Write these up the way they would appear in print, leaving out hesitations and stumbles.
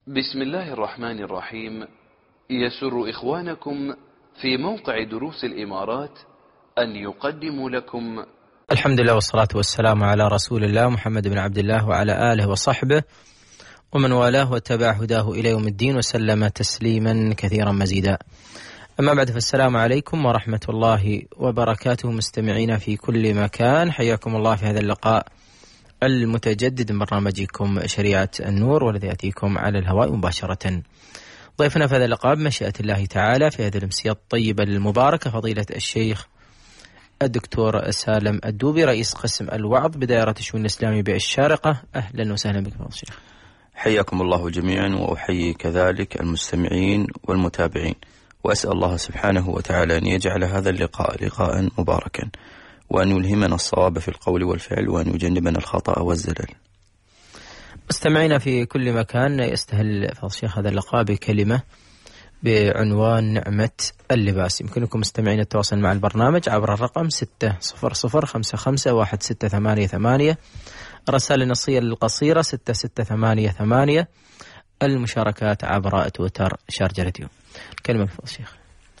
بسم الله الرحمن الرحيم. يسر إخوانكم في موقع دروس الإمارات أن يقدموا لكم الحمد لله والصلاة والسلام على رسول الله محمد بن عبد الله وعلى آله وصحبه ومن والاه واتبع هداه إلى يوم الدين وسلم تسليما كثيرا مزيدا. أما بعد، فالسلام عليكم ورحمة الله وبركاته مستمعين في كل مكان، حياكم الله في هذا اللقاء المتجدد من برنامجكم شريعة النور، والذي يأتيكم على الهواء مباشرة. ضيفنا في هذا اللقاء بمشيئة الله تعالى في هذه الأمسية الطيبة المباركة فضيلة الشيخ الدكتور سالم الدوبي، رئيس قسم الوعظ بدائرة الشؤون الإسلامية بالشارقة. أهلا وسهلا بك فضيلة الشيخ. حياكم الله جميعا، وأحيي كذلك المستمعين والمتابعين، وأسأل الله سبحانه وتعالى أن يجعل هذا اللقاء لقاء مباركا، وأن يلهمنا الصواب في القول والفعل، وأن يجنبنا الخطأ والزلل. مستمعينا في كل مكان، يستهل فضيلة الشيخ هذا اللقاء بكلمة بعنوان نعمة اللباس. يمكنكم مستمعين التواصل مع البرنامج عبر الرقم 600551688، الرسائل النصية القصيرة 6688، المشاركات عبر تويتر شارجة راديو. الكلمة فضيلة الشيخ.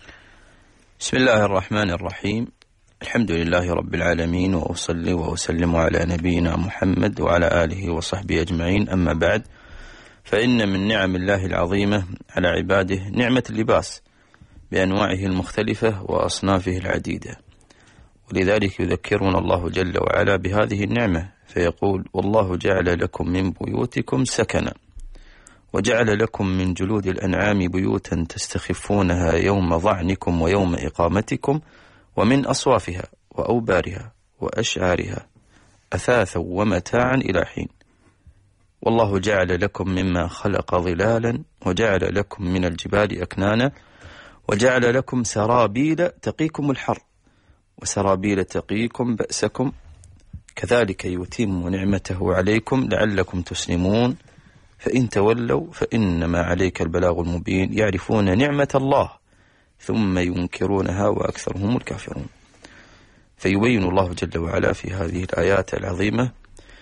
بسم الله الرحمن الرحيم، الحمد لله رب العالمين، وأصلي وأسلم على نبينا محمد وعلى آله وصحبه أجمعين. أما بعد، فإن من نعم الله العظيمة على عباده نعمة اللباس بأنواعه المختلفة وأصنافه العديدة، ولذلك يذكرنا الله جل وعلا بهذه النعمة فيقول: والله جعل لكم من بيوتكم سكنا، وجعل لكم من جلود الأنعام بيوتا تستخفونها يوم ظعنكم ويوم إقامتكم، ومن أصوافها وأوبارها وأشعارها أثاثا ومتاعا إلى حين. والله جعل لكم مما خلق ظلالا، وجعل لكم من الجبال أكنانا، وجعل لكم سرابيل تقيكم الحر، وسرابيل تقيكم بأسكم، كذلك يتم نعمته عليكم لعلكم تسلمون، فإن تولوا فإنما عليك البلاغ المبين. يعرفون نعمة الله ثم ينكرونها وأكثرهم الكافرون. فيبين الله جل وعلا في هذه الآيات العظيمة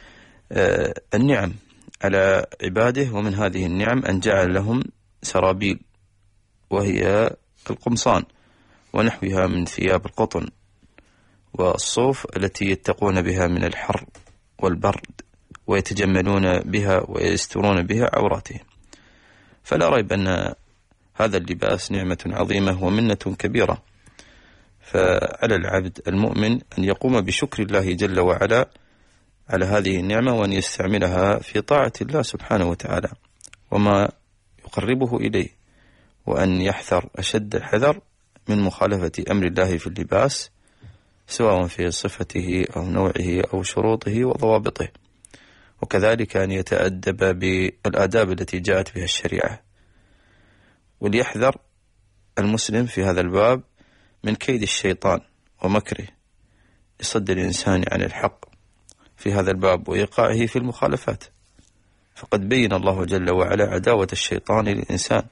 النعم على عباده، ومن هذه النعم أن جعل لهم سرابيل، وهي القمصان ونحوها من ثياب القطن والصوف التي يتقون بها من الحر والبرد، ويتجملون بها ويسترون بها عوراتهم. فلا ريب أن هذا اللباس نعمة عظيمة ومنة كبيرة، فعلى العبد المؤمن أن يقوم بشكر الله جل وعلا على هذه النعمة، وأن يستعملها في طاعة الله سبحانه وتعالى وما يقربه إليه، وأن يحذر أشد الحذر من مخالفة أمر الله في اللباس، سواء في صفته أو نوعه أو شروطه وضوابطه، وكذلك أن يتأدب بالآداب التي جاءت بها الشريعة. وليحذر المسلم في هذا الباب من كيد الشيطان ومكره يصد الإنسان عن الحق في هذا الباب وإيقاعه في المخالفات، فقد بين الله جل وعلا عداوة الشيطان للإنسان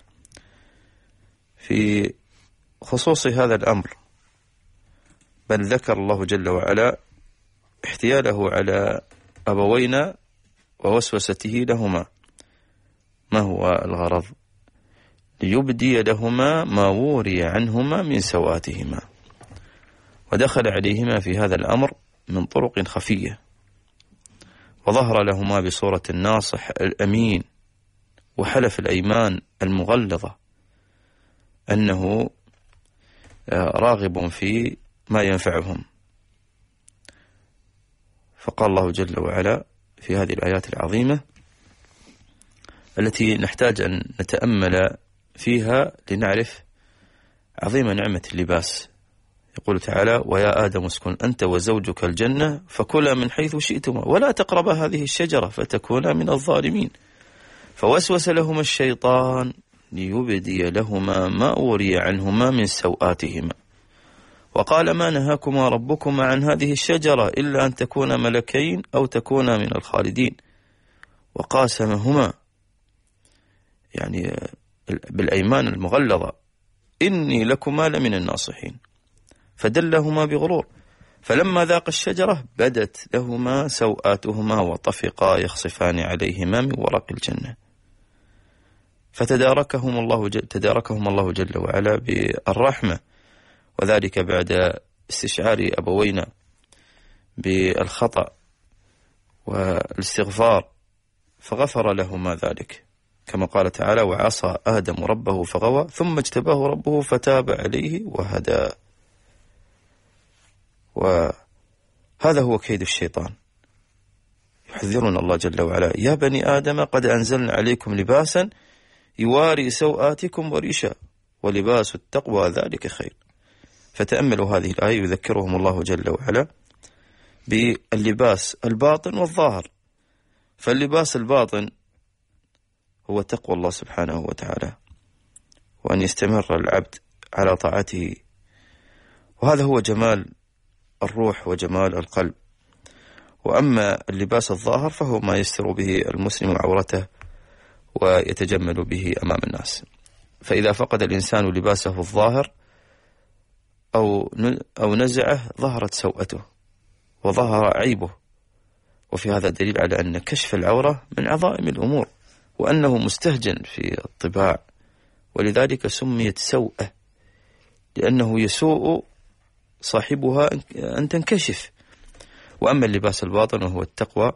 في خصوص هذا الأمر، بل ذكر الله جل وعلا احتياله على أبوينا ووسوسته لهما. ما هو الغرض؟ ليبدي لهما ما وري عنهما من سوآتهما، ودخل عليهما في هذا الأمر من طرق خفية، وظهر لهما بصورة الناصح الأمين، وحلف الأيمان المغلظة أنه راغب في ما ينفعهم. فقال الله جل وعلا في هذه الآيات العظيمة التي نحتاج أن نتأمل فيها لنعرف عظيم نعمة اللباس. يقول تعالى: ويا آدم اسكن أنت وزوجك الجنة فكلا من حيث شئتما ولا تقربا هذه الشجرة فتكونا من الظالمين. فوسوس لهما الشيطان ليبدي لهما ما وري عنهما من سوآتهما، وقال: ما نهاكما ربكما عن هذه الشجرة إلا أن تكونا ملكين أو تكونا من الخالدين. وقاسمهما يعني بالأيمان المغلظة: إني لكما لمن الناصحين. فدلهما بغرور، فلما ذاق الشجرة بدت لهما سوآتهما وطفقا يخصفان عليهما من ورق الجنة. فتداركهم الله جل وعلا بالرحمة، وذلك بعد استشعار أبوينا بالخطأ والاستغفار، فغفر لهما ذلك كما قال تعالى: وعصى آدم ربه فغوى ثم اجتباه ربه فتاب عليه وهدى. وهذا هو كيد الشيطان. يحذرنا الله جل وعلا: يا بني آدم قد أنزلنا عليكم لباسا يواري سوآتكم وريشا ولباس التقوى ذلك خير. فتأملوا هذه الآية، يذكرهم الله جل وعلا باللباس الباطن والظاهر. فاللباس الباطن هو تقوى الله سبحانه وتعالى، وأن يستمر العبد على طاعته، وهذا هو جمال الروح وجمال القلب. وأما اللباس الظاهر فهو ما يستر به المسلم عورته ويتجمل به أمام الناس. فإذا فقد الإنسان لباسه الظاهر أو نزعه ظهرت سوءته وظهر عيبه. وفي هذا دليل على أن كشف العورة من عظائم الأمور، وأنه مستهجن في الطباع، ولذلك سميت سوءة، لأنه يسوء صاحبها أن تنكشف. وأما اللباس الباطن وهو التقوى،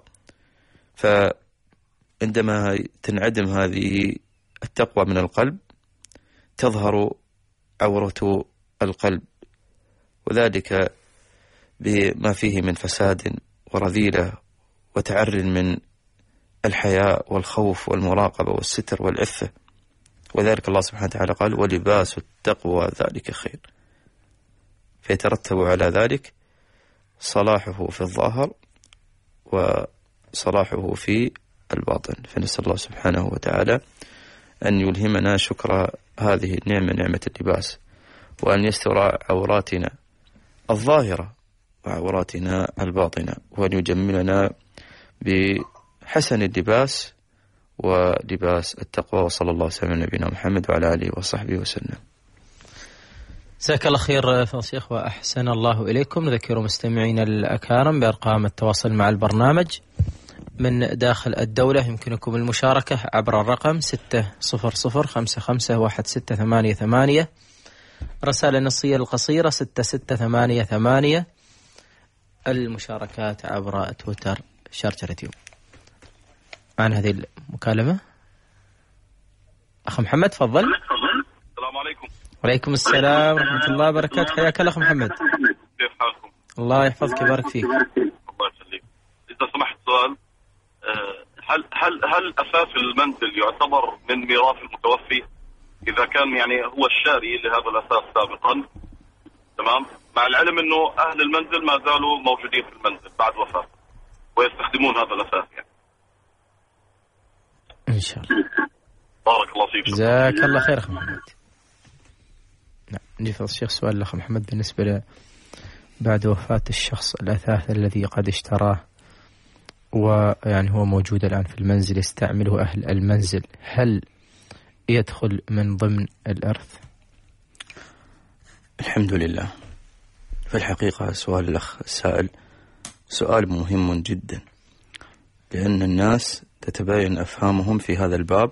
فعندما تنعدم هذه التقوى من القلب تظهر عورة القلب، وذلك بما فيه من فساد ورذيلة وتعر من الحياء والخوف والمراقبة والستر والعفة. وذلك الله سبحانه وتعالى قال: ولباس التقوى ذلك خير. فيترتب على ذلك صلاحه في الظاهر وصلاحه في الباطن. فنسأل الله سبحانه وتعالى أن يلهمنا شكر هذه النعمة، نعمة اللباس، وأن يستر عوراتنا الظاهرة وعوراتنا الباطنة، وأن يجملنا بحسن اللباس ولباس التقوى. وصلى الله وسلم على نبينا محمد وعلى آله وصحبه وسلم. جزاك الله خير فضيلة الشيخ وأحسن الله إليكم. نذكر مستمعينا الأكارم بأرقام التواصل مع البرنامج من داخل الدولة. يمكنكم المشاركة عبر الرقم 600551688. رسالة النصية القصيرة 6688. المشاركات عبر تويتر شارجة يوم. عن هذه المكالمة أخ محمد، تفضل. السلام عليكم. وعليكم السلام ورحمة الله وبركاته. حياك الله أخ محمد. كيف حالكم؟ الله يحفظك ويبارك فيك. الله يسلمك. إذا سمحت سؤال، هل أثاث المنزل يعتبر من ميراث المتوفي إذا كان يعني هو الشاري لهذا الأثاث سابقا؟ تمام، مع العلم إنه أهل المنزل ما زالوا موجودين في المنزل بعد وفاته ويستخدمون هذا الأثاث يعني. إن شاء الله. بارك الله فيك. جزاك الله خير أخ محمد. نعم، عندي فضل الشيخ سؤال لأخ محمد بالنسبة بعد وفاة الشخص الأثاث الذي قد اشتراه ويعني هو موجود الآن في المنزل يستعمله أهل المنزل، هل يدخل من ضمن الإرث؟ الحمد لله. في الحقيقة سؤال الأخ السائل سؤال مهم جدا، لأن الناس تتباين أفهامهم في هذا الباب،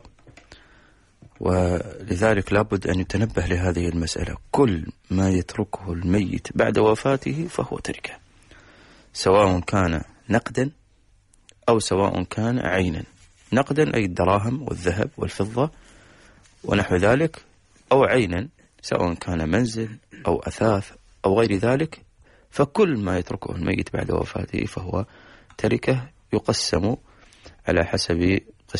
ولذلك لابد أن يتنبه لهذه المسألة. كل ما يتركه الميت بعد وفاته فهو تركه، سواء كان نقدا أو سواء كان عينا. نقدا أي الدراهم والذهب والفضة ونحو ذلك، أو عينا سواء كان منزل أو أثاث أو غير ذلك. فكل ما يتركه الميت بعد وفاته فهو تركه، يقسم على حسب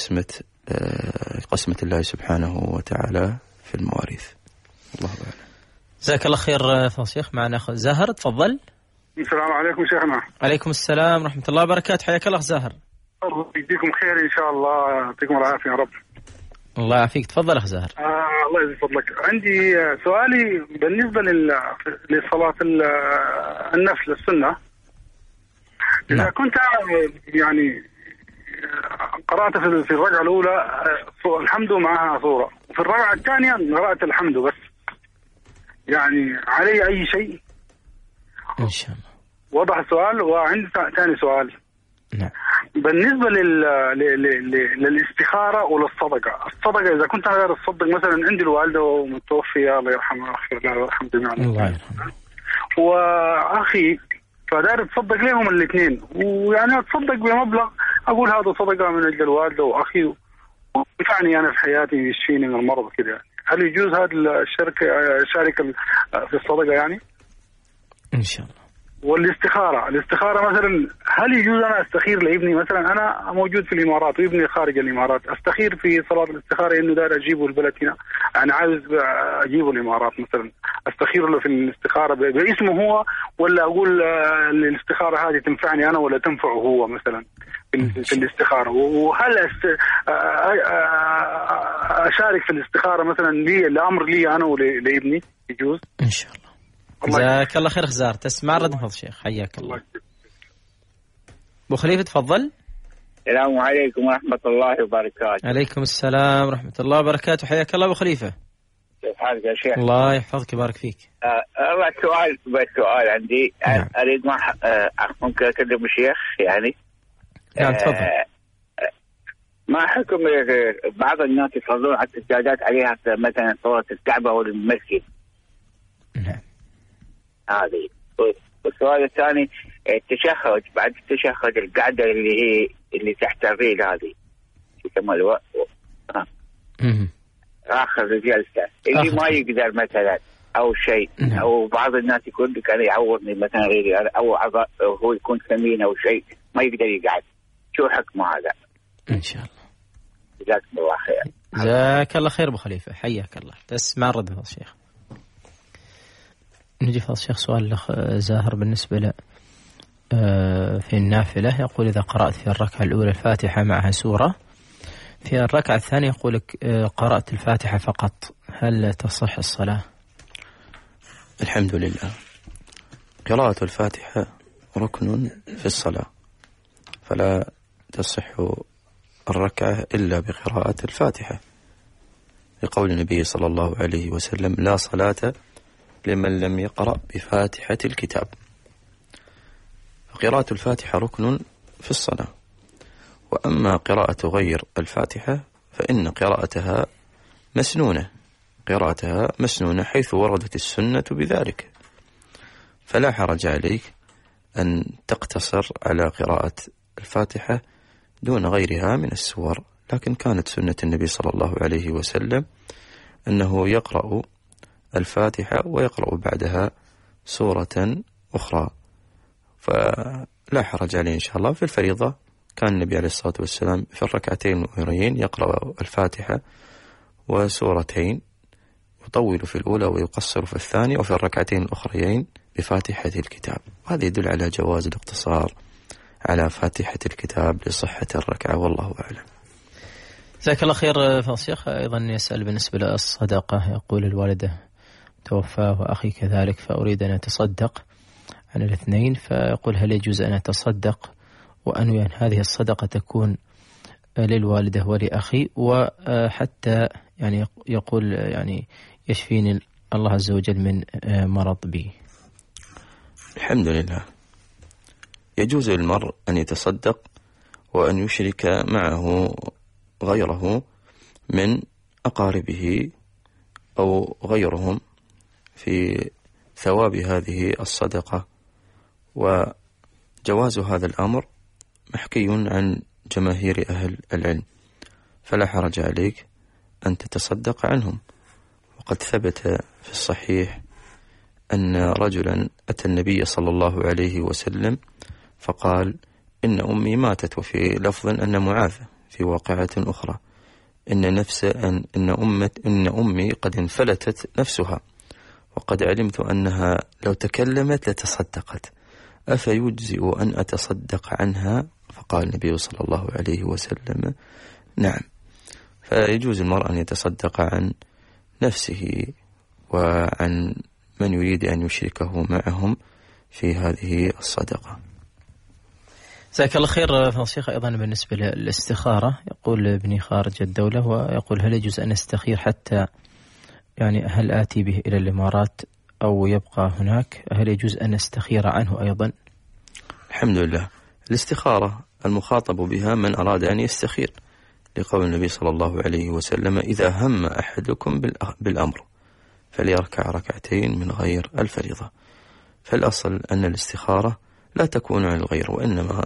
قسمة الله سبحانه وتعالى في المواريث. الله أعلم. جزاك الله خير فضل الشيخ. معنا أخ زاهر، تفضل. السلام عليكم شيخنا. عليكم السلام ورحمة الله وبركاته. حياك الله زاهر. الله يجزيكم خير إن شاء الله، يعطيكم العافية يا رب. الله يعافيك. تفضل أخ زاهر. الله يجزي فضلك. عندي سؤالي بالنسبة لصلاة النفل السنة. إذا كنت يعني قرأت في الركعة الأولى الحمد معها سورة، وفي الركعة الثانية قرأت الحمد بس، يعني علي أي شيء؟ إن شاء الله. وضح السؤال. وعندي ثاني سؤال. نعم. بالنسبة للاستخارة وللصدقة، الصدقة إذا كنت أنا داير أتصدق مثلا، عندي الوالدة متوفية الله يرحمها ويغفر لها ويرحم جميعا الله يرحمه، وأخي فداير أتصدق لهم الاثنين، ويعني أتصدق بمبلغ أقول هذا صدقة من أجل الوالدة وأخي وينفعني أنا في حياتي يشفيني من المرض كده. هل يجوز هذا الشركة في الصدقة يعني؟ إن شاء الله. والاستخارة مثلا، هل يجوز أنا أستخير لابني مثلا؟ أنا موجود في الإمارات وابني خارج الإمارات، أستخير في صلاة الاستخارة إنه داير أجيبه البلد هنا، أنا عايز أجيبه الإمارات مثلا، أستخير له في الاستخارة باسمه هو، ولا أقول الاستخارة هذه تنفعني أنا ولا تنفعه هو مثلا في الاستخارة؟ وهل أشارك في الاستخارة مثلا لي الأمر لي أنا ولابني يجوز؟ إن شاء الله. جزاك الله خير خزار، تسمع رد فضل شيخ، حياك الله. أبو خليفة تفضل. السلام عليكم ورحمة الله وبركاته. عليكم السلام ورحمة الله وبركاته، حياك الله أبو خليفة. كيف حالك يا شيخ؟ الله يحفظك ويبارك فيك. سؤال عندي. نعم. أريد ممكن أكلم الشيخ يعني؟ نعم تفضل. ما حكم بعض الناس يصلون على السجادات عليها مثلا صورة الكعبة والمسجد؟ نعم. هذه. والسؤال الثاني، التشهد، بعد التشهد القعدة اللي تحت الريل هذه يسمى آخر الجلسة اللي ما يقدر مثلا أو شيء. نعم. أو بعض الناس يقول لك أنا يعورني مثلا غيري، أو هو يكون سمين أو شيء ما يقدر يقعد، شو حكمه هذا؟ إن شاء الله. جزاكم الله خير. جزاك الله خير أبو خليفة، حياك الله. تسمع رد فضل الشيخ. نجي فضل الشيخ سؤال الأخ زاهر بالنسبة له في النافلة، يقول إذا قرأت في الركعة الأولى الفاتحة معها سورة، في الركعة الثانية يقول لك قرأت الفاتحة فقط، هل تصح الصلاة؟ الحمد لله. قراءة الفاتحة ركن في الصلاة، فلا تصح الركعة إلا بقراءة الفاتحة، لقول النبي صلى الله عليه وسلم: لا صلاة لمن لم يقرأ بفاتحة الكتاب. قراءة الفاتحة ركن في الصلاة. وأما قراءة غير الفاتحة فإن قراءتها مسنونة حيث وردت السنة بذلك، فلا حرج عليك أن تقتصر على قراءة الفاتحة دون غيرها من السور. لكن كانت سنة النبي صلى الله عليه وسلم أنه يقرأ الفاتحة ويقرأ بعدها سورة أخرى، فلا حرج عليه إن شاء الله. في الفريضة كان النبي عليه الصلاة والسلام في الركعتين الأخريين يقرأ الفاتحة وسورتين، يطول في الأولى ويقصر في الثانية، وفي الركعتين الأخريين بفاتحة الكتاب. هذا يدل على جواز الاقتصار على فاتحة الكتاب لصحة الركعة، والله أعلم. جزاك الله خير فضل الشيخ. أيضا يسأل بالنسبة للصدقة، يقول الوالدة توفى وأخي كذلك، فأريد أن أتصدق عن الاثنين، فيقول هل يجوز أن أتصدق وأنوي أن هذه الصدقة تكون للوالدة ولأخي، وحتى يعني يقول يعني يشفيني الله عز وجل من مرض بي؟ الحمد لله. يجوز للمرء أن يتصدق وأن يشرك معه غيره من أقاربه أو غيرهم في ثواب هذه الصدقة، وجواز هذا الأمر محكي عن جماهير أهل العلم، فلا حرج عليك أن تتصدق عنهم. وقد ثبت في الصحيح أن رجلا أتى النبي صلى الله عليه وسلم فقال: إن أمي ماتت، وفي لفظ أن معاذ في واقعة أخرى إن أمي قد انفلتت نفسها، وقد علمت أنها لو تكلمت لتصدقت، أفيجزئ أن أتصدق عنها؟ فقال النبي صلى الله عليه وسلم: نعم. فيجوز المرء أن يتصدق عن نفسه وعن من يريد أن يشركه معهم في هذه الصدقة. جزاك الله خير فضل الشيخ. أيضا بالنسبة للاستخارة، يقول ابني خارج الدولة، ويقول هل يجوز أن أستخير حتى يعني هل آتي به إلى الإمارات أو يبقى هناك؟ هل يجوز أن أستخير عنه أيضا؟ الحمد لله. الاستخارة المخاطب بها من أراد أن يستخير، لقول النبي صلى الله عليه وسلم: إذا هم أحدكم بالأمر فليركع ركعتين من غير الفريضة. فالأصل أن الاستخارة لا تكون عن الغير، وإنما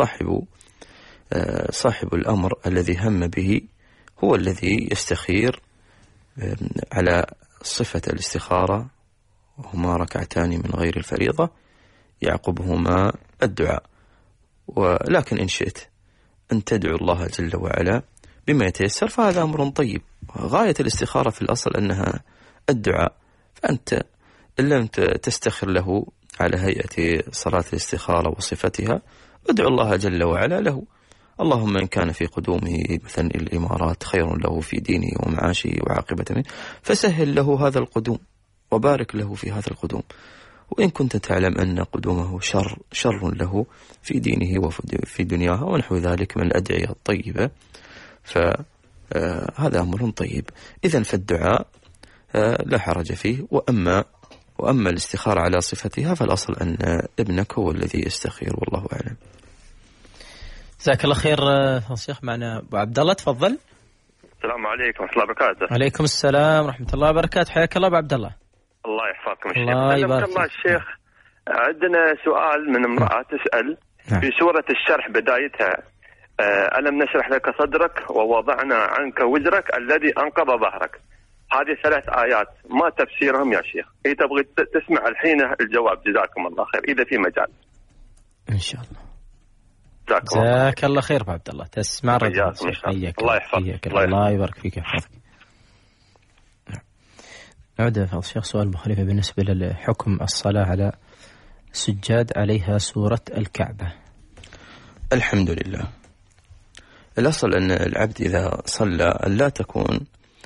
صاحب الأمر الذي هم به هو الذي يستخير على صفة الاستخارة، وهما ركعتان من غير الفريضة يعقبهما الدعاء. ولكن إن شئت أن تدعو الله جل وعلا بما يتيسر فهذا أمر طيب. غاية الاستخارة في الأصل أنها الدعاء، فأنت إن لم تستخر له على هيئة صلاة الاستخارة وصفتها ادعو الله جل وعلا له. اللهم إن كان في قدومه مثلا الإمارات خير له في دينه ومعاشه وعاقبة منه فسهل له هذا القدوم وبارك له في هذا القدوم. وإن كنت تعلم أن قدومه شر له في دينه وفي دنياها ونحو ذلك من الأدعية الطيبة فهذا أمر طيب. إذن فالدعاء لا حرج فيه. وأما الاستخارة على صفتها فالأصل أن ابنك هو الذي يستخير، والله أعلم. جزاك الله خير شيخ. معنا أبو عبد الله، تفضل. السلام عليكم ورحمة الله وبركاته. عليكم السلام ورحمة الله وبركاته، حياك الله أبو عبد الله. الله يحفظكم الشيخ. الله يبارك الله الشيخ. عندنا سؤال من امرأة تسأل في سورة الشرح بدايتها: ألم نشرح لك صدرك ووضعنا عنك وزرك الذي أنقض ظهرك. هذه 3 آيات ما تفسيرهم يا شيخ؟ هي تبغي تسمع الحين الجواب. جزاكم الله خير إذا في مجال إن شاء الله. جزاك الله خير أبو عبد الله، تسمع رجل. الله يحفظك. الله يبارك فيك يحفظك. نعود يا فضل الشيخ سؤال مخالفة بالنسبة لحكم الصلاة على سجاد عليها سورة الكعبة. الحمد لله. الأصل أن العبد إذا صلى لا تكون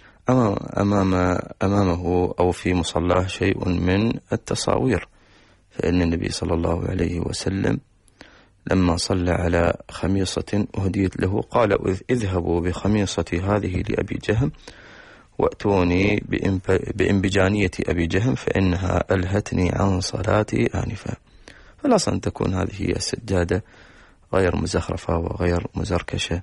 أمامه أو في مصلاه شيء من التصاوير، فإن النبي صلى الله عليه وسلم لما صلى على خميصة أهديت له قال: اذهبوا بخميصتي هذه لأبي جهم وأتوني بإنبجانية أبي جهم فإنها ألهتني عن صلاتي آنفا. فالأصل أن تكون هذه السجادة غير مزخرفة وغير مزركشة،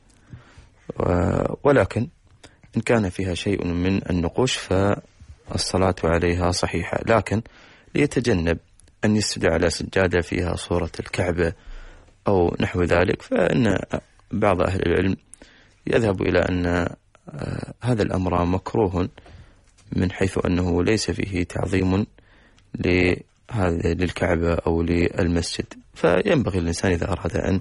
ولكن إن كان فيها شيء من النقوش فالصلاة عليها صحيحة، لكن ليتجنب أن يسجد على سجادة فيها صورة الكعبة أو نحو ذلك، فإن بعض أهل العلم يذهب إلى أن هذا الأمر مكروه من حيث أنه ليس فيه تعظيم للكعبة أو للمسجد. فينبغي الإنسان إذا أراد أن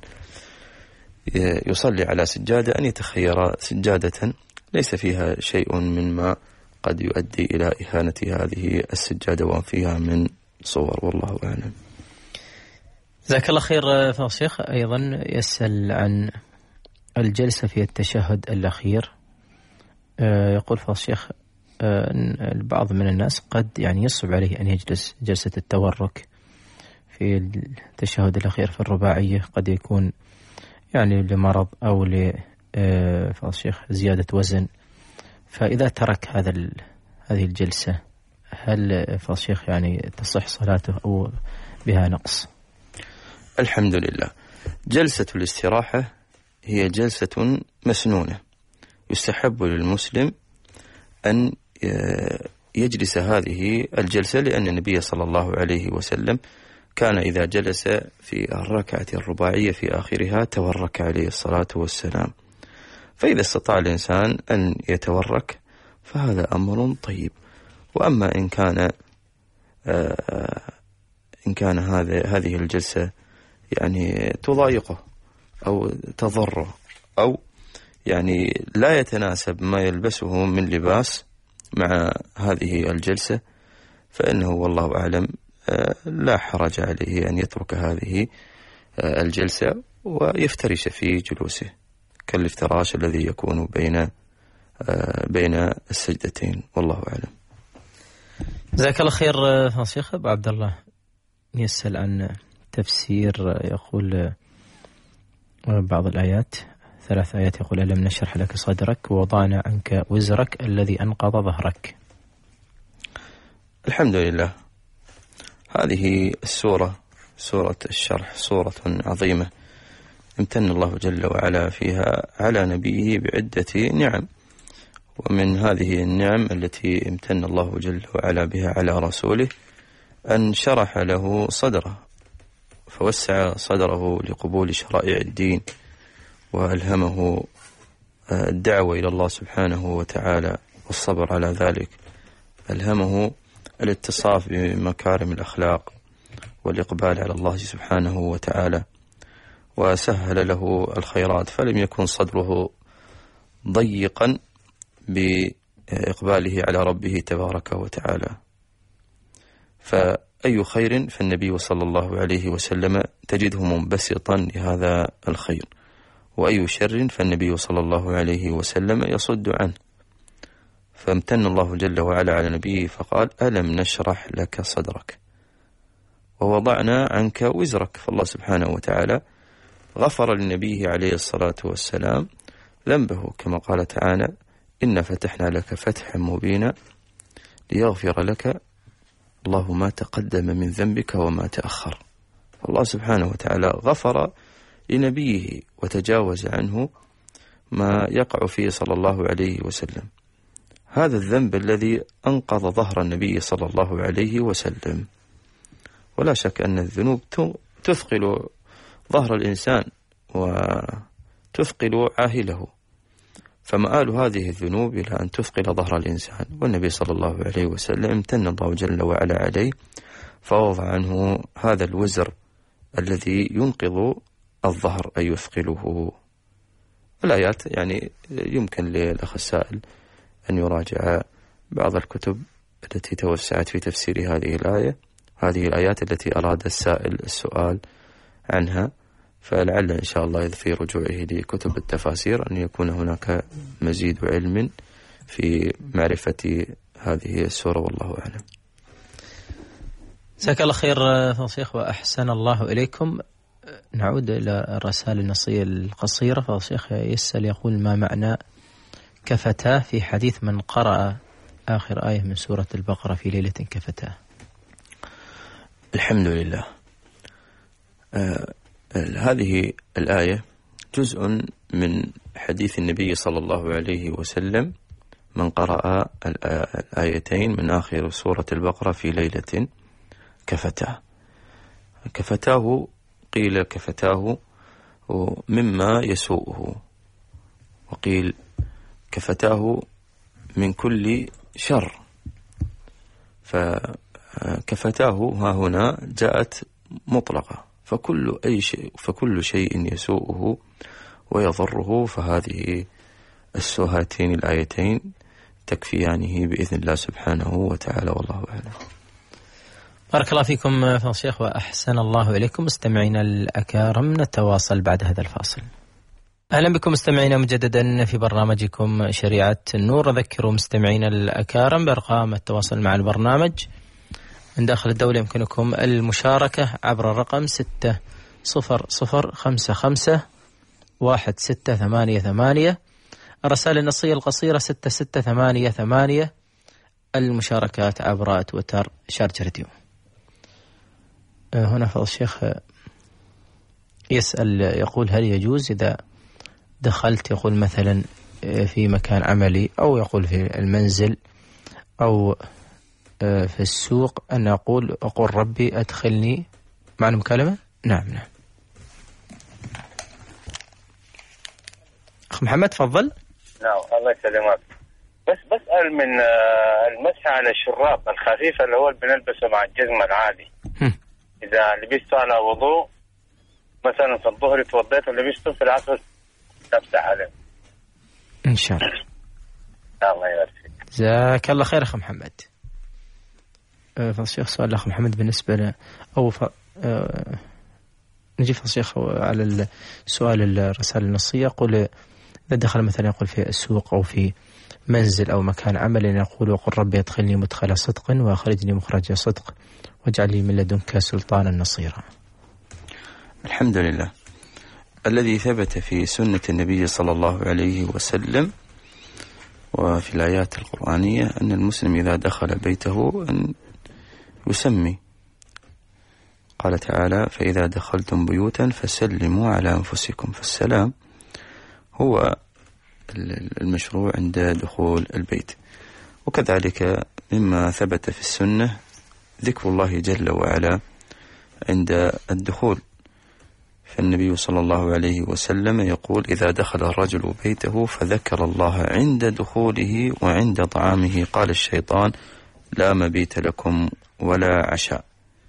يصلي على سجادة أن يتخير سجادة ليس فيها شيء مما قد يؤدي إلى إهانة هذه السجادة وما فيها من صور، والله أعلم. جزاك الله خير فضل الشيخ. أيضا يسأل عن الجلسة في التشهد الأخير. يقول فضل الشيخ البعض من الناس قد يصعب عليه أن يجلس جلسة التورك في التشهد الأخير في الرباعية، قد يكون لمرض أو فضل الشيخ زيادة وزن، فإذا ترك هذه الجلسة هل فضل الشيخ تصح صلاته أو بها نقص؟ الحمد لله. جلسة الاستراحة هي جلسة مسنونة، يستحب للمسلم أن يجلس هذه الجلسة، لأن النبي صلى الله عليه وسلم كان إذا جلس في الركعة الرباعية في آخرها تورك عليه الصلاة والسلام. فإذا استطاع الإنسان أن يتورك فهذا أمر طيب. وأما إن كان هذه الجلسة تضايقه أو تضره أو لا يتناسب ما يلبسه من لباس مع هذه الجلسة، فإنه والله أعلم لا حرج عليه أن يترك هذه الجلسة ويفترش في جلوسه كالافتراش الذي يكون بين السجدتين، والله أعلم. جزاك الله خير شيخ. أبو عبد الله يسأل عن تفسير، يقول بعض الآيات 3 آيات، يقول: ألم نشرح لك صدرك ووضعنا عنك وزرك الذي أنقض ظهرك. الحمد لله. هذه السورة، سورة الشرح، سورة عظيمة امتن الله جل وعلا فيها على نبيه بعدة نعم، ومن هذه النعم التي امتن الله جل وعلا بها على رسوله أن شرح له صدره، فوسع صدره لقبول شرائع الدين، وألهمه الدعوة إلى الله سبحانه وتعالى والصبر على ذلك، ألهمه الاتصاف بمكارم الأخلاق والإقبال على الله سبحانه وتعالى، وسهل له الخيرات، فلم يكن صدره ضيقا بإقباله على ربه تبارك وتعالى. فأي خير فالنبي صلى الله عليه وسلم تجده منبسطا لهذا الخير، وأي شر فالنبي صلى الله عليه وسلم يصد عنه. فامتن الله جل وعلا على نبيه فقال: ألم نشرح لك صدرك ووضعنا عنك وزرك. فالله سبحانه وتعالى غفر لنبيه عليه الصلاة والسلام ذنبه، كما قال تعالى: إن فتحنا لك فتحا مبينا ليغفر لك الله ما تقدم من ذنبك وما تأخر. الله سبحانه وتعالى غفر لنبيه وتجاوز عنه ما يقع فيه صلى الله عليه وسلم، هذا الذنب الذي أنقض ظهر النبي صلى الله عليه وسلم. ولا شك أن الذنوب تثقل ظهر الإنسان وتثقل عاهله، فمآل هذه الذنوب إلى أن تثقل ظهر الإنسان، والنبي صلى الله عليه وسلم امتن الله جل وعلا عليه فوضع عنه هذا الوزر الذي ينقض الظهر أي يثقله. الآيات يعني يمكن للأخ السائل أن يراجع بعض الكتب التي توسعت في تفسير هذه الآية، هذه الآيات التي أراد السائل السؤال عنها، فلعل إن شاء الله في رجوعه لكتب التفاسير أن يكون هناك مزيد علم في معرفة هذه السورة، والله أعلم. جزاك الله خير فضيلة، وأحسن الله إليكم. نعود إلى الرسائل النصية القصيرة. فالشيخ يسأل يقول: ما معنى كفتاه في حديث من قرأ آخر آية من سورة البقرة في ليلة كفتاه؟ الحمد لله. هذه الآية جزء من حديث النبي صلى الله عليه وسلم: من قرأ الآيتين من آخر سورة البقرة في ليلة كفتاه. كفتاه قيل كفتاه مما يسوءه، وقيل كفتاه من كل شر. فكفتاه ها هنا جاءت مطلقة، فكل شيء يسوءه ويضره، فهذه هاتين الآيتين تكفيانه بإذن الله سبحانه وتعالى، والله أعلم. بارك الله فيكم فضيلة الشيخ وأحسن الله إليكم. مستمعينا الأكارم، نتواصل بعد هذا الفاصل. أهلا بكم مستمعينا مجددا في برنامجكم شريعة النور. أذكر مستمعينا الأكارم بأرقام التواصل مع البرنامج من داخل الدولة. يمكنكم المشاركة عبر الرقم 60551688. الرسائل النصية القصيرة 6688. المشاركات عبر تويتر شارج راديو. هنا فضل الشيخ يسأل يقول: هل يجوز إذا دخلت يقول مثلا في مكان عملي أو يقول في المنزل أو في السوق أن أقول ربي أدخلني؟ معنا مكالمة؟ نعم. أخ محمد تفضل. نعم الله يسلمك. بس بسأل من المسح على الشراب الخفيف اللي هو بنلبسه مع الجزمة العادي، إذا لبسته على وضوء مثلا في الظهر توضيت ولبسته في العصر تمسح عليه إن شاء الله. الله يبارك فيك. جزاك الله خير أخ محمد. فالشيخ سؤال الأخ محمد بالنسبة نجي فالشيخ على السؤال الرسالة النصية. يقول: إذا دخل مثلا يقول في السوق أو في منزل أو مكان عمل يقول: وقل ربي أدخلني مدخل صدق وأخرجني مخرج صدق واجعل لي من لدنك سلطانا نصيرا. الحمد لله. الذي ثبت في سنة النبي صلى الله عليه وسلم وفي الآيات القرآنية أن المسلم إذا دخل بيته أن يسمي قال تعالى: فإذا دخلتم بيوتا فسلموا على أنفسكم. فالسلام هو المشروع عند دخول البيت. وكذلك مما ثبت في السنة ذكر الله جل وعلا عند الدخول، فالنبي صلى الله عليه وسلم يقول: إذا دخل الرجل بيته فذكر الله عند دخوله وعند طعامه قال الشيطان: لا مبيت لكم ولا عشاء.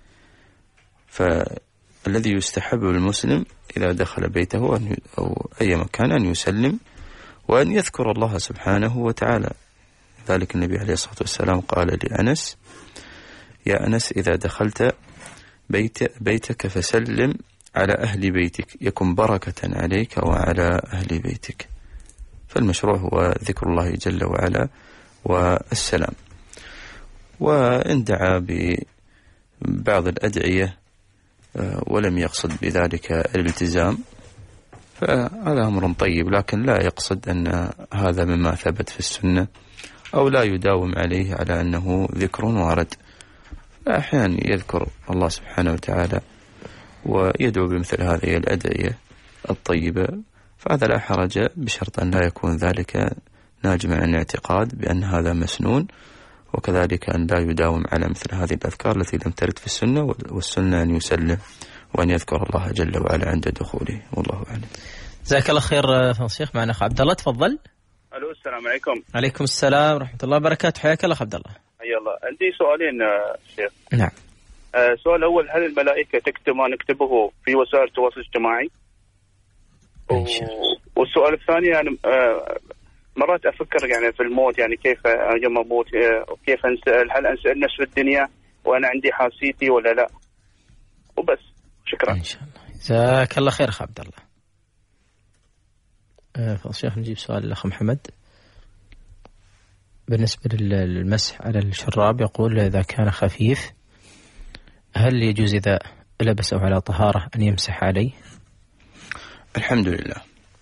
فالذي يستحب للمسلم إذا دخل بيته أو أي مكان أن يسلم وأن يذكر الله سبحانه وتعالى. ذلك النبي عليه الصلاة والسلام قال لأنس: يا أنس إذا دخلت بيتك فسلم على أهل بيتك يكن بركة عليك وعلى أهل بيتك. فالمشروع هو ذكر الله جل وعلا والسلام. وإن دعا ببعض الأدعية ولم يقصد بذلك الالتزام فهذا أمر طيب، لكن لا يقصد أن هذا مما ثبت في السنة أو لا يداوم عليه على أنه ذكر وارد. أحيانا يذكر الله سبحانه وتعالى ويدعو بمثل هذه الأدعية الطيبة، فهذا لا حرج، بشرط أن لا يكون ذلك ناجما عن الاعتقاد بأن هذا مسنون، وكذلك أن لا يداوم على مثل هذه الأذكار التي لم ترد في السنة، والسنة أن يسلم وأن يذكر الله جل وعلا عند دخوله. والله أعلم. جزاك الله خير فضل الشيخ. معنا أخ عبد الله، تفضل. الو، السلام عليكم. عليكم السلام ورحمة الله وبركاته. حياك الله عبد الله. حيا الله. عندي سؤالين شيخ. نعم. السؤال الأول: هل الملائكة تكتب ما نكتبه في وسائل التواصل الاجتماعي؟ والسؤال الثاني: أنا مرات أفكر يعني في الموت، يعني كيف يوم أموت كيف أنسأل، هل أنسأل نفس في الدنيا وأنا عندي حاسيتي ولا لا؟ وبس. شكرا. إن شاء الله. جزاك الله خير أخ عبد الله. فضل الشيخ نجيب سؤال الأخ محمد. بالنسبة للمسح على الشراب، يقول: إذا كان خفيف هل يجوز إذا لبسه على طهارة أن يمسح عليه؟ الحمد لله،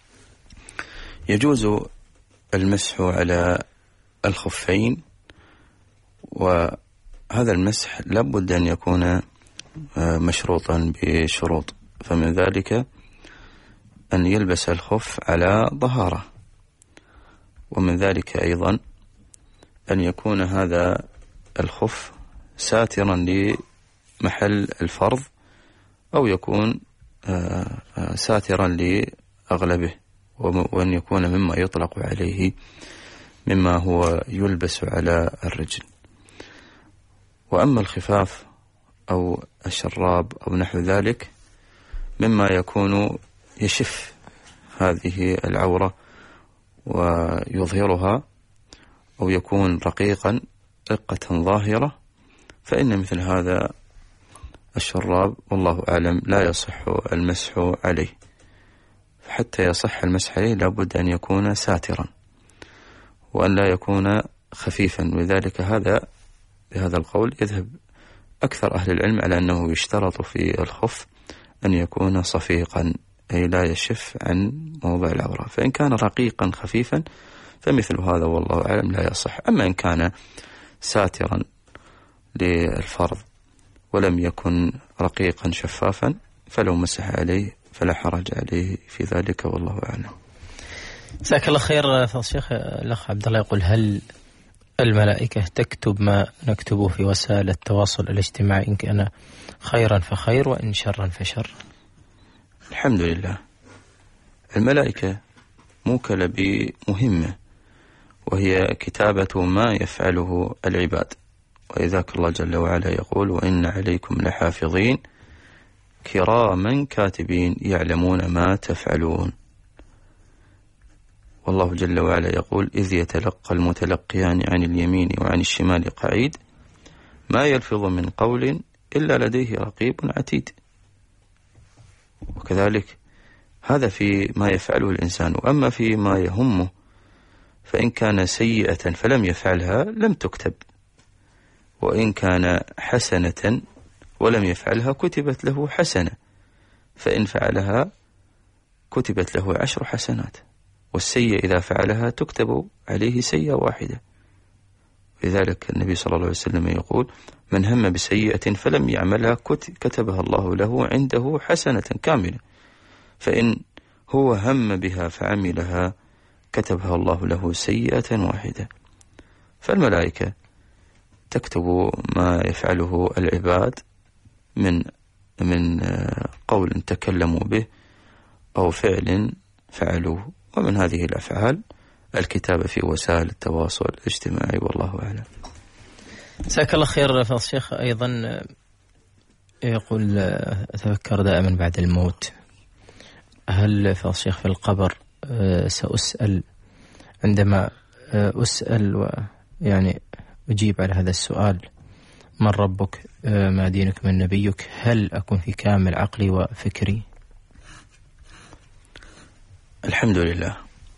يجوز المسح على الخفين، وهذا المسح لابد أن يكون مشروطا بشروط، فمن ذلك أن يلبس الخف على طهارة، ومن ذلك أيضا أن يكون هذا الخف ساترا لمحل الفرض، أو يكون ساترا لأغلبه، وأن يكون مما يطلق عليه مما هو يلبس على الرجل. وأما الخفاف أو الشراب أو نحو ذلك مما يكون يشف هذه العورة ويظهرها، أو يكون رقيقا رقة ظاهرة، فإن مثل هذا الشراب والله أعلم لا يصح المسح عليه. حتى يصح المسح عليه لابد أن يكون ساترا وأن لا يكون خفيفا، ولذلك بهذا القول يذهب أكثر أهل العلم على أنه يشترط في الخف أن يكون صفيقا، أي لا يشف عن موضع العورة. فإن كان رقيقا خفيفا فمثل هذا والله أعلم لا يصح. أما إن كان ساترا للفرض ولم يكن رقيقا شفافا فلو مسح عليه فلا حرج عليه في ذلك، والله أعلم. جزاك الله خير فضل الشيخ. الأخ عبد الله يقول: هل الملائكة تكتب ما نكتبه في وسائل التواصل الاجتماعي، إن كان خيرا فخير وإن شرا فشر؟ الحمد لله، الملائكة موكلة بمهمة، وهي كتابة ما يفعله العباد، وإذاك الله جل وعلا يقول: وإن عليكم لحافظين كراما كاتبين يعلمون ما تفعلون. والله جل وعلا يقول: إذ يتلقى المتلقيان عن اليمين وعن الشمال قعيد ما يلفظ من قول إلا لديه رقيب عتيد. وكذلك هذا في ما يفعله الإنسان. وأما في ما يهمه فإن كان سيئة فلم يفعلها لم تكتب، وإن كان حسنة ولم يفعلها كتبت له حسنة، فإن فعلها كتبت له 10 حسنات، والسيئة إذا فعلها تكتب عليه سيئة واحدة. لذلك النبي صلى الله عليه وسلم يقول: من هم بسيئة فلم يعملها كتبها الله له عنده حسنة كاملة، فإن هو هم بها فعملها كتبها الله له سيئة واحدة. فالملائكة تكتب ما يفعله العباد من قول تكلموا به أو فعل فعلوه، ومن هذه الأفعال الكتابة في وسائل التواصل الاجتماعي، والله أعلم. جزاك الله خير. فضل الشيخ أيضا يقول: أتفكر دائما بعد الموت، هل فضل الشيخ في القبر سأسأل عندما أسأل ويعني أجيب على هذا السؤال: من ربك، ما دينك، من نبيك، هل أكون في كامل عقلي وفكري؟ الحمد لله،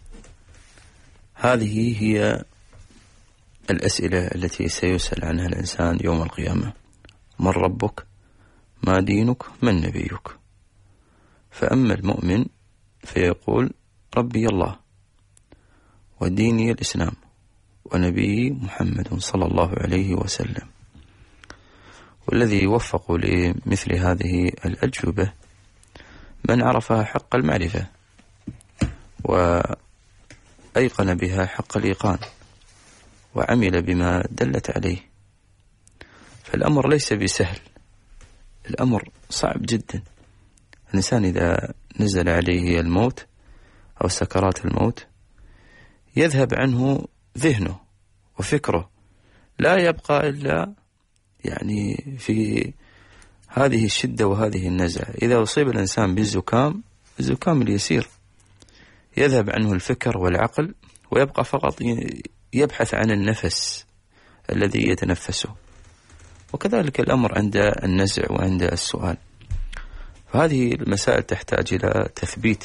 هذه هي الأسئلة التي سيسأل عنها الإنسان يوم القيامة: من ربك، ما دينك، من نبيك. فأما المؤمن فيقول: ربي الله، وديني الإسلام، ونبي محمد صلى الله عليه وسلم. والذي يوفق لمثل هذه الأجوبة من عرفها حق المعرفة وأيقن بها حق الإيقان وعمل بما دلت عليه. فالأمر ليس بسهل، الأمر صعب جدا. الإنسان إذا نزل عليه الموت أو سكرات الموت يذهب عنه ذهنه وفكره، لا يبقى إلا يعني في هذه الشدة وهذه النزعة. إذا أصيب الإنسان بالزكام، الزكام اليسير، يذهب عنه الفكر والعقل ويبقى فقط يبحث عن النفس الذي يتنفسه. وكذلك الأمر عند النزع وعند السؤال. فهذه المسائل تحتاج إلى تثبيت،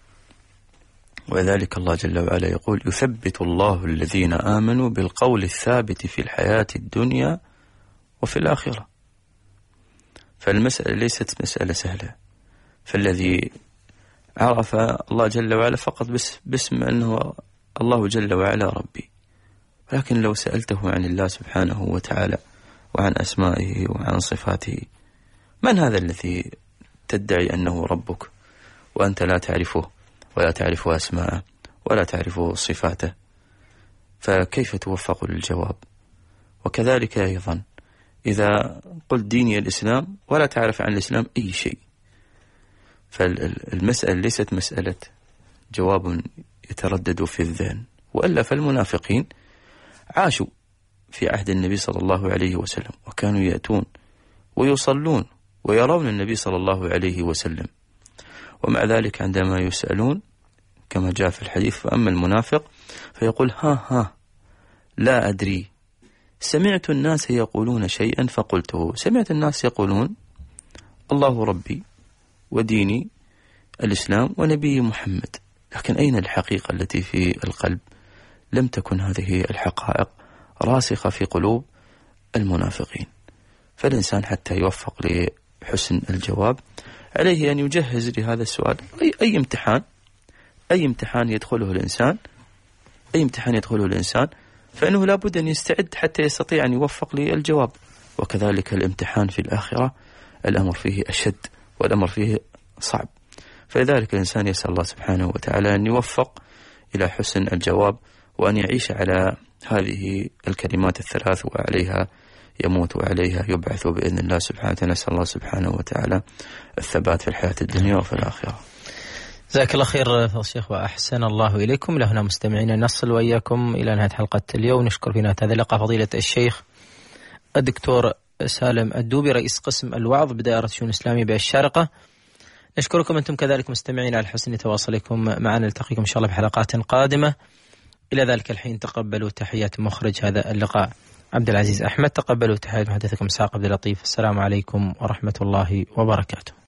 وذلك الله جل وعلا يقول: يثبت الله الذين آمنوا بالقول الثابت في الحياة الدنيا وفي الآخرة. فالمسألة ليست مسألة سهلة. فالذي عرف الله جل وعلا فقط باسم أنه الله جل وعلا ربي، ولكن لو سألته عن الله سبحانه وتعالى وعن أسمائه وعن صفاته: من هذا الذي تدعي أنه ربك وأنت لا تعرفه ولا تعرف أسماءه ولا تعرف صفاته؟ فكيف توفق للجواب؟ وكذلك أيضا إذا قلت ديني الإسلام ولا تعرف عن الإسلام أي شيء، فالمسألة ليست مسألة جواب يتردد في الذهن. وإلا فالمنافقين عاشوا في عهد النبي صلى الله عليه وسلم، وكانوا يأتون ويصلون ويرون النبي صلى الله عليه وسلم، ومع ذلك عندما يسألون كما جاء في الحديث: فأما المنافق فيقول: ها لا أدري، سمعت الناس يقولون شيئا فقلته. سمعت الناس يقولون الله ربي وديني الإسلام ونبي محمد، لكن أين الحقيقة التي في القلب؟ لم تكن هذه الحقائق راسخة في قلوب المنافقين. فالإنسان حتى يوفق لحسن الجواب عليه أن يجهز لهذا السؤال. أي امتحان يدخله الإنسان فإنه لابد أن يستعد حتى يستطيع أن يوفق للجواب. وكذلك الامتحان في الآخرة الأمر فيه أشد والأمر فيه صعب. فلذلك الإنسان يسأل الله سبحانه وتعالى أن يوفق إلى حسن الجواب، وأن يعيش على هذه الكلمات الثلاث، وعليها يموت وعليها يبعث بإذن الله سبحانه وتعالى. نسأل الله سبحانه وتعالى الثبات في الحياة الدنيا وفي الآخرة. جزاك الله خير فضل الشيخ وأحسن الله إليكم. لهنا مستمعين نصل وإياكم إلى نهاية حلقة اليوم. نشكر في نهاية هذا اللقاء فضيلة الشيخ الدكتور سالم الدوبي، رئيس قسم الوعظ بدائرة الشؤون الإسلامية بالشارقة. نشكركم أنتم كذلك مستمعين على حسن تواصلكم معنا. نلتقيكم إن شاء الله بحلقات قادمة. إلى ذلك الحين تقبلوا تحيات مخرج هذا اللقاء عبد العزيز أحمد. تقبلوا تحيات محدثكم ساق عبد اللطيف. السلام عليكم ورحمة الله وبركاته.